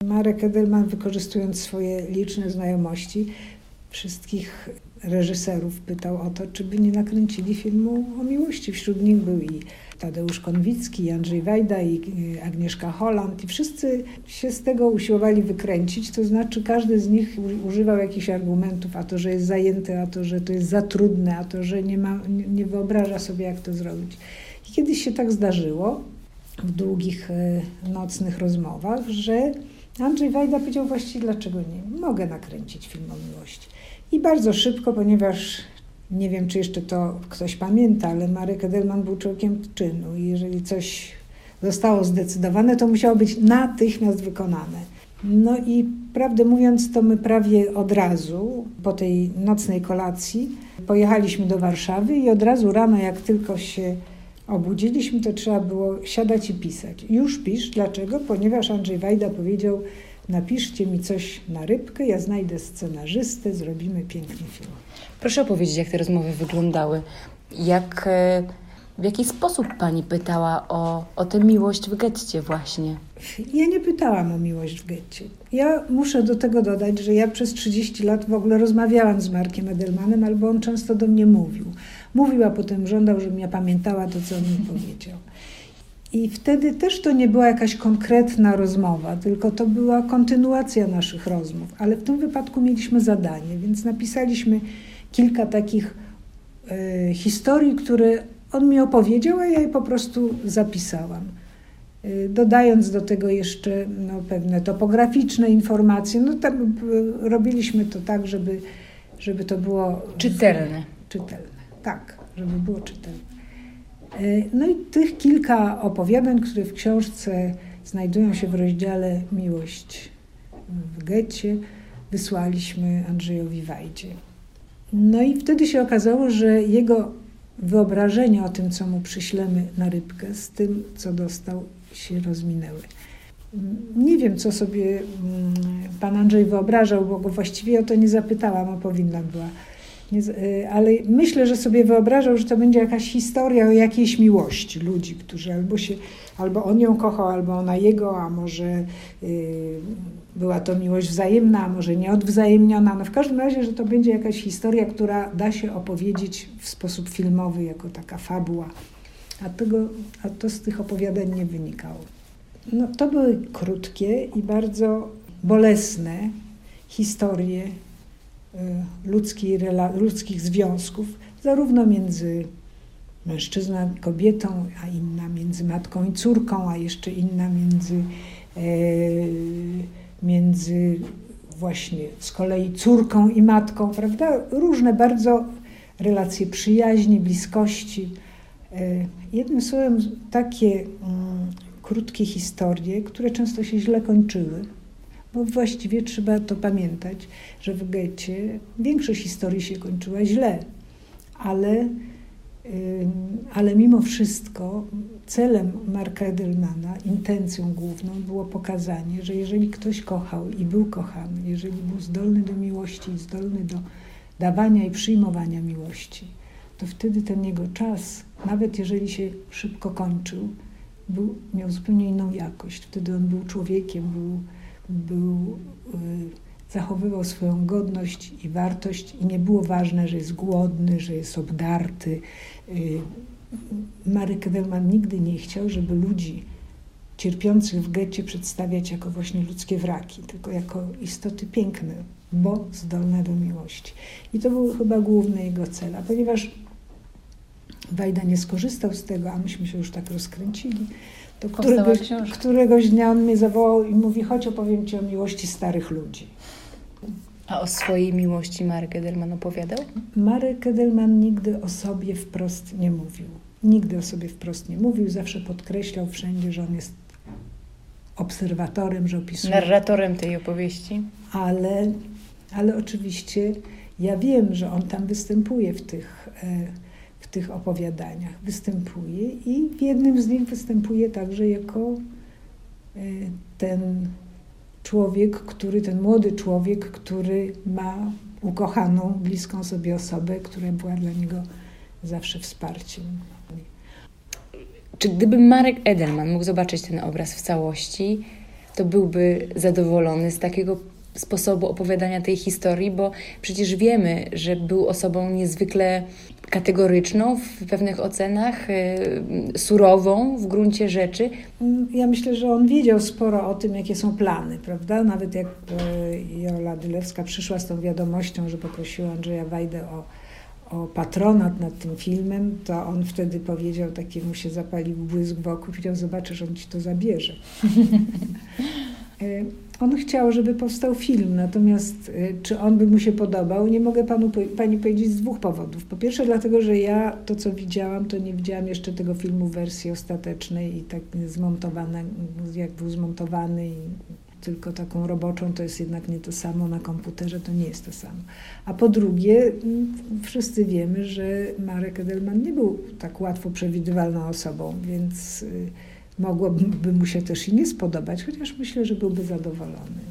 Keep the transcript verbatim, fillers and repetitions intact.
Marek Edelman, wykorzystując swoje liczne znajomości, wszystkich reżyserów pytał o to, czy by nie nakręcili filmu o miłości. Wśród nich był i Tadeusz Konwicki, i Andrzej Wajda, i Agnieszka Holland. I wszyscy się z tego usiłowali wykręcić, to znaczy każdy z nich używał jakichś argumentów, a to, że jest zajęty, a to, że to jest za trudne, a to, że nie, ma, nie wyobraża sobie, jak to zrobić. I kiedyś się tak zdarzyło, w długich nocnych rozmowach, że Andrzej Wajda powiedział właściwie, dlaczego nie? Mogę nakręcić film o miłości. I bardzo szybko, ponieważ nie wiem, czy jeszcze to ktoś pamięta, ale Marek Edelman był człowiekiem czynu i jeżeli coś zostało zdecydowane, to musiało być natychmiast wykonane. No i prawdę mówiąc, to my prawie od razu po tej nocnej kolacji pojechaliśmy do Warszawy i od razu rano, jak tylko się obudziliśmy, to trzeba było siadać i pisać. Już pisz. Dlaczego? Ponieważ Andrzej Wajda powiedział, napiszcie mi coś na rybkę, ja znajdę scenarzystę, zrobimy piękny film. Proszę opowiedzieć, jak te rozmowy wyglądały. Jak, w jaki sposób pani pytała o, o tę miłość w getcie właśnie? Ja nie pytałam o miłość w getcie. Ja muszę do tego dodać, że ja przez trzydzieści lat w ogóle rozmawiałam z Markiem Edelmanem, albo on często do mnie mówił. Mówił, a potem żądał, żebym ja pamiętała to, co on mi powiedział. I wtedy też to nie była jakaś konkretna rozmowa, tylko to była kontynuacja naszych rozmów. Ale w tym wypadku mieliśmy zadanie, więc napisaliśmy kilka takich y, historii, które on mi opowiedział, a ja je po prostu zapisałam. Y, dodając do tego jeszcze no, pewne topograficzne informacje. No tam y, robiliśmy to tak, żeby, żeby to było... Czytelne. Czytelne, tak, żeby było czytelne. No i tych kilka opowiadań, które w książce znajdują się w rozdziale Miłość w getcie, wysłaliśmy Andrzejowi Wajdzie. No i wtedy się okazało, że jego wyobrażenia o tym, co mu przyślemy na rybkę, z tym, co dostał, się rozminęły. Nie wiem, co sobie pan Andrzej wyobrażał, bo go właściwie o to nie zapytałam, a powinna była. Nie, ale myślę, że sobie wyobrażał, że to będzie jakaś historia o jakiejś miłości ludzi, którzy albo się, albo on ją kochał, albo ona jego, a może y, była to miłość wzajemna, a może nieodwzajemniona. No w każdym razie, że to będzie jakaś historia, która da się opowiedzieć w sposób filmowy, jako taka fabuła. A, tego, a to z tych opowiadań nie wynikało. No, to były krótkie i bardzo bolesne historie Ludzkiej, ludzkich związków, zarówno między mężczyzną i kobietą, a inna między matką i córką, a jeszcze inna między, e, między właśnie z kolei córką i matką, prawda? Różne bardzo relacje przyjaźni, bliskości. E, jednym słowem takie mm, krótkie historie, które często się źle kończyły. Bo właściwie trzeba to pamiętać, że w getcie większość historii się kończyła źle, ale, ale mimo wszystko celem Marka Edelmana, intencją główną było pokazanie, że jeżeli ktoś kochał i był kochany, jeżeli był zdolny do miłości i zdolny do dawania i przyjmowania miłości, to wtedy ten jego czas, nawet jeżeli się szybko kończył, był, miał zupełnie inną jakość. Wtedy on był człowiekiem, był był, y, zachowywał swoją godność i wartość i nie było ważne, że jest głodny, że jest obdarty. Y, Marek Edelman nigdy nie chciał, żeby ludzi cierpiących w getcie przedstawiać jako właśnie ludzkie wraki, tylko jako istoty piękne, bo zdolne do miłości. I to był chyba główny jego cel. A ponieważ Wajda nie skorzystał z tego, a myśmy się już tak rozkręcili, to któregoś, któregoś dnia on mnie zawołał i mówi, chodź opowiem ci o miłości starych ludzi. A o swojej miłości Marek Edelman opowiadał? Marek Edelman nigdy o sobie wprost nie mówił. Nigdy o sobie wprost nie mówił. Zawsze podkreślał wszędzie, że on jest obserwatorem, że opisuje... Narratorem tej opowieści. Ale, ale oczywiście ja wiem, że on tam występuje w tych... w tych opowiadaniach występuje i w jednym z nich występuje także jako ten człowiek, który, ten młody człowiek, który ma ukochaną, bliską sobie osobę, która była dla niego zawsze wsparciem. Czy gdyby Marek Edelman mógł zobaczyć ten obraz w całości, to byłby zadowolony z takiego sposobu opowiadania tej historii, bo przecież wiemy, że był osobą niezwykle kategoryczną w pewnych ocenach, y, surową w gruncie rzeczy. Ja myślę, że on wiedział sporo o tym, jakie są plany, prawda? Nawet jak y, Jola Dylewska przyszła z tą wiadomością, że poprosiła Andrzeja Wajdę o, o patronat nad tym filmem, to on wtedy powiedział, taki mu się zapalił błysk w oku, powiedział, zobaczysz, on ci to zabierze. On chciał, żeby powstał film, natomiast czy on by mu się podobał, nie mogę panu, pani powiedzieć z dwóch powodów. Po pierwsze dlatego, że ja to, co widziałam, to nie widziałam jeszcze tego filmu w wersji ostatecznej i tak zmontowane, jak był zmontowany i tylko taką roboczą, to jest jednak nie to samo, na komputerze to nie jest to samo. A po drugie, wszyscy wiemy, że Marek Edelman nie był tak łatwo przewidywalną osobą, więc mogłoby mu się też i nie spodobać, chociaż myślę, że byłby zadowolony.